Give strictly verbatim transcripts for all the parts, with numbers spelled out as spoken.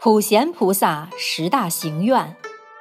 普贤菩萨十大行愿。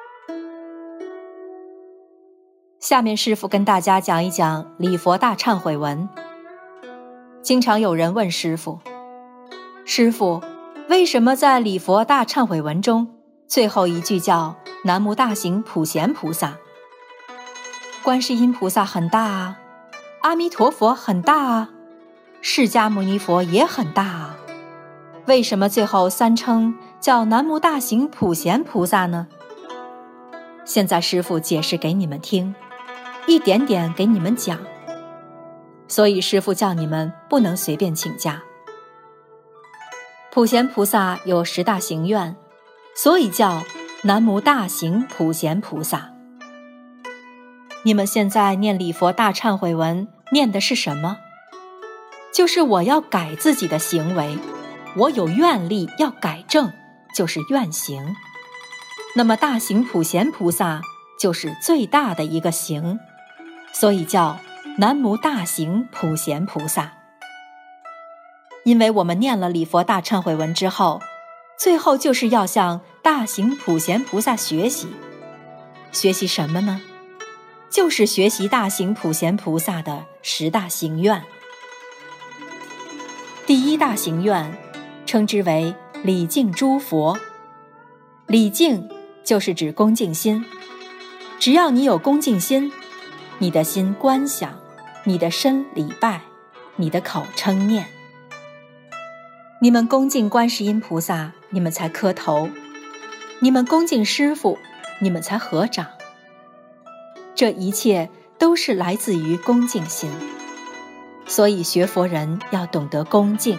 下面师父跟大家讲一讲礼佛大忏悔文。经常有人问师父，师父，为什么在礼佛大忏悔文中最后一句叫南无大行普贤菩萨？观世音菩萨很大啊，阿弥陀佛很大啊，释迦牟尼佛也很大啊，为什么最后三称叫南无大行普贤菩萨呢？现在师父解释给你们听，一点点给你们讲，所以师父叫你们不能随便请假。普贤菩萨有十大行愿，所以叫南无大行普贤菩萨。你们现在念礼佛大忏悔文念的是什么？就是我要改自己的行为，我有愿力要改正，就是愿行。那么大行普贤菩萨就是最大的一个行，所以叫南无大行普贤菩萨。因为我们念了礼佛大忏悔文之后，最后就是要向大行普贤菩萨学习。学习什么呢？就是学习大行普贤菩萨的十大行愿。第一大行愿称之为礼敬诸佛。礼敬就是指恭敬心，只要你有恭敬心，你的心观想，你的身礼拜，你的口称念。你们恭敬观世音菩萨，你们才磕头；你们恭敬师父，你们才合掌。这一切都是来自于恭敬心，所以学佛人要懂得恭敬。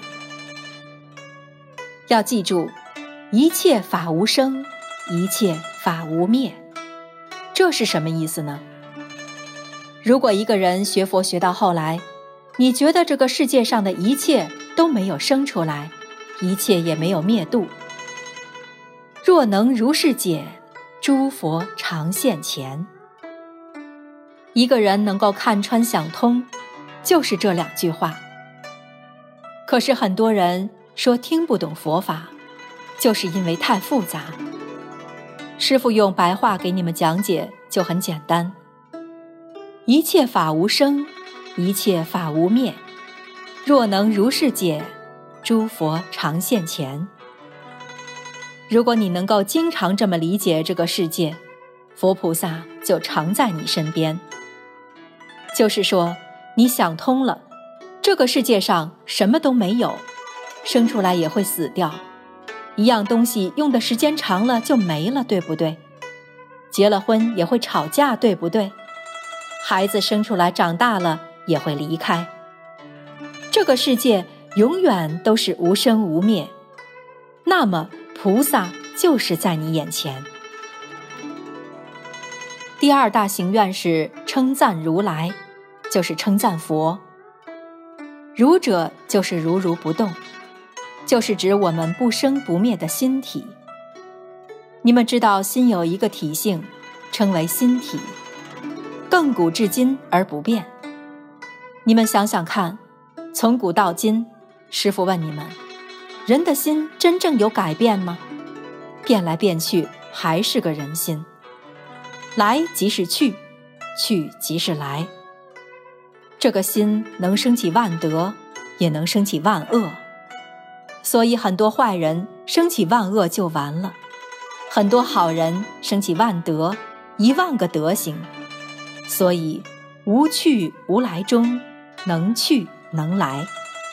要记住，一切法无生，一切法无灭。这是什么意思呢？如果一个人学佛学到后来，你觉得这个世界上的一切都没有生出来，一切也没有灭度，若能如是解，诸佛常现前。一个人能够看穿想通，就是这两句话。可是很多人说听不懂佛法，就是因为太复杂。师父用白话给你们讲解就很简单，一切法无生，一切法无灭，若能如是解，诸佛常现前。如果你能够经常这么理解这个世界，佛菩萨就常在你身边。就是说，你想通了，这个世界上什么都没有，生出来也会死掉，一样东西用的时间长了就没了，对不对？结了婚也会吵架，对不对？孩子生出来长大了也会离开。这个世界永远都是无生无灭，那么菩萨就是在你眼前。第二大行愿是称赞如来，就是称赞佛。如者就是如如不动，就是指我们不生不灭的心体。你们知道心有一个体性，称为心体，亘古至今而不变。你们想想看，从古到今，师父问你们，人的心真正有改变吗？变来变去还是个人心，来即是去，去即是来。这个心能生起万德，也能生起万恶，所以很多坏人生起万恶就完了，很多好人生起万德，一万个德行。所以无去无来中，能去能来。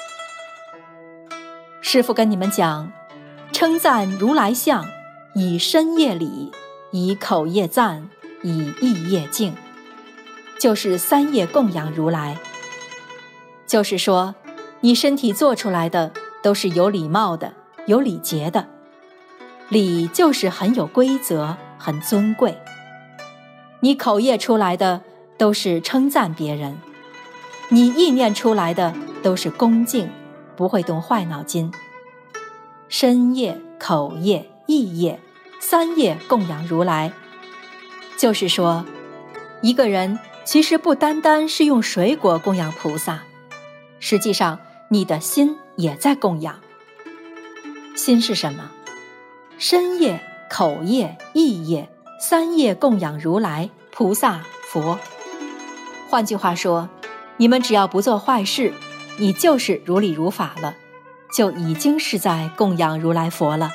师父跟你们讲，称赞如来相，以身业礼，以口业赞，以意业敬，就是三业供养如来。就是说，你身体做出来的都是有礼貌的，有礼节的。礼就是很有规则，很尊贵。你口业出来的都是称赞别人，你意念出来的都是恭敬，不会动坏脑筋。身业、口业、意业，三业供养如来。就是说，一个人其实不单单是用水果供养菩萨，实际上你的心也在供养。心是什么？ 身业、口业、意业三业供养如来、菩萨、佛。换句话说，你们只要不做坏事，你就是如理如法了，就已经是在供养如来佛了。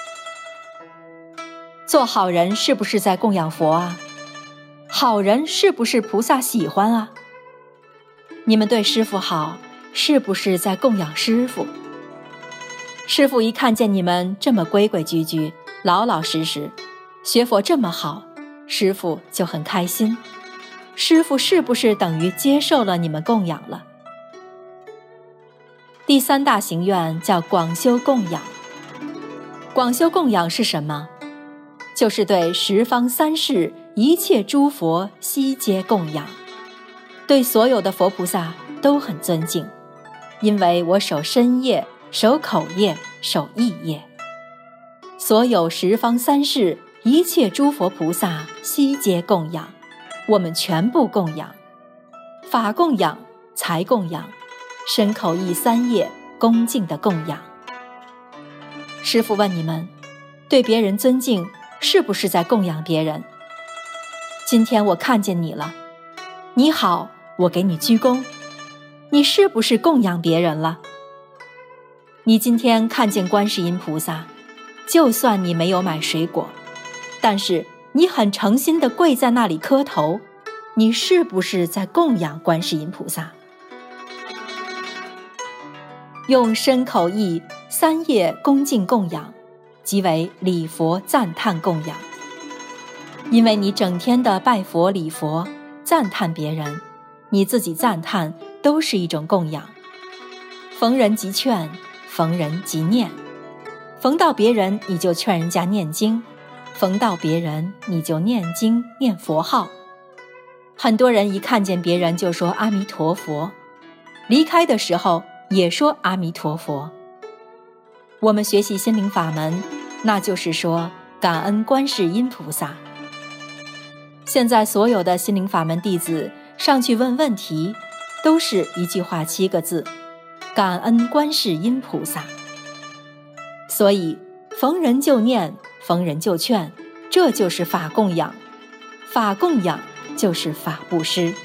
做好人是不是在供养佛啊？好人是不是菩萨喜欢啊？你们对师父好，是不是在供养师父？师父一看见你们这么规规矩矩、老老实实，学佛这么好，师父就很开心。师父是不是等于接受了你们供养了？第三大行愿叫广修供养。广修供养是什么？就是对十方三世一切诸佛悉皆供养，对所有的佛菩萨都很尊敬，因为我守身业、守口业、守意业，所有十方三世一切诸佛菩萨悉皆供养，我们全部供养，法供养、财供养、身口意三业恭敬的供养。师父问你们，对别人尊敬是不是在供养别人？今天我看见你了，你好，我给你鞠躬，你是不是供养别人了？你今天看见观世音菩萨，就算你没有买水果，但是你很诚心地跪在那里磕头，你是不是在供养观世音菩萨？用身口意三业恭敬供养，即为礼佛赞叹供养。因为你整天的拜佛礼佛，赞叹别人，你自己赞叹都是一种供养。逢人即劝，逢人即念，逢到别人你就劝人家念经，逢到别人你就念经念佛号。很多人一看见别人就说阿弥陀佛，离开的时候也说阿弥陀佛。我们学习心灵法门，那就是说感恩观世音菩萨。现在所有的心灵法门弟子上去问问题，都是一句话七个字：感恩观世音菩萨。所以逢人就念，逢人就劝，这就是法供养。法供养就是法布施。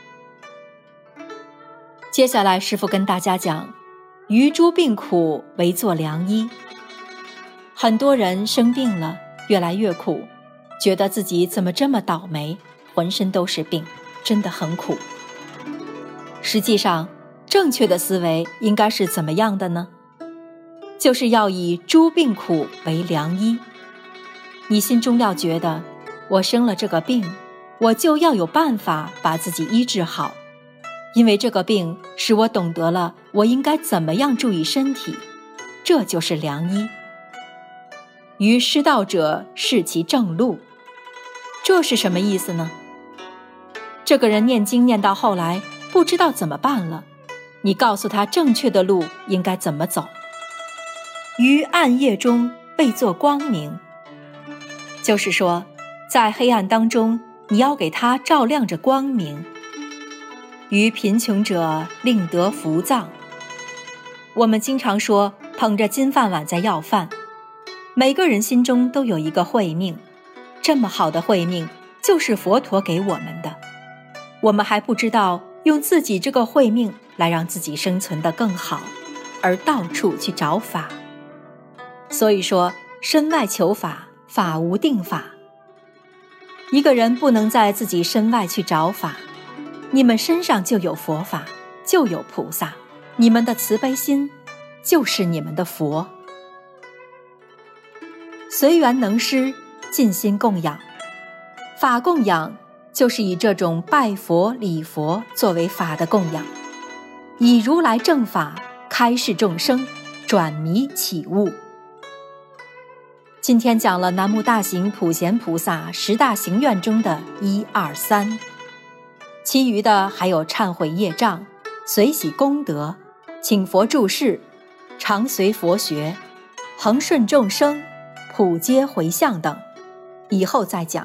接下来师父跟大家讲，于诸病苦为作良医。很多人生病了，越来越苦，觉得自己怎么这么倒霉，浑身都是病，真的很苦。实际上，正确的思维应该是怎么样的呢？就是要以诸病苦为良医。你心中要觉得，我生了这个病，我就要有办法把自己医治好，因为这个病使我懂得了我应该怎么样注意身体，这就是良医。于失道者示其正路，这是什么意思呢？这个人念经念到后来不知道怎么办了，你告诉他正确的路应该怎么走。于暗夜中为作光明，就是说在黑暗当中你要给他照亮着光明。于贫穷者令得福藏，我们经常说捧着金饭碗在要饭，每个人心中都有一个慧命，这么好的慧命就是佛陀给我们的，我们还不知道用自己这个慧命来让自己生存得更好，而到处去找法。所以说身外求法，法无定法。一个人不能在自己身外去找法，你们身上就有佛法，就有菩萨，你们的慈悲心就是你们的佛。随缘能施，尽心供养。法供养就是以这种拜佛礼佛作为法的供养，以如来正法开示众生，转迷起悟。今天讲了南无大行普贤菩萨十大行愿中的一二三，其余的还有忏悔业障、随喜功德、请佛住世、常随佛学、恒顺众生、普皆回向等，以后再讲。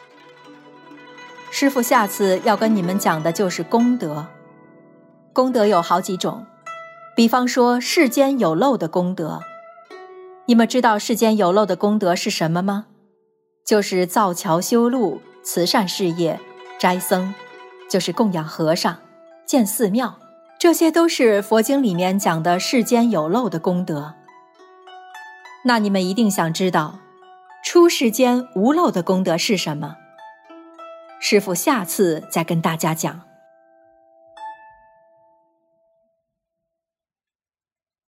师父下次要跟你们讲的就是功德。功德有好几种，比方说世间有漏的功德， 你们知道世间有漏的功德是什么吗？就是造桥修路、慈善事业、斋僧，就是供养和尚、建寺庙，这些都是佛经里面讲的世间有漏的功德。那你们一定想知道，出世间无漏的功德是什么？师父下次再跟大家讲。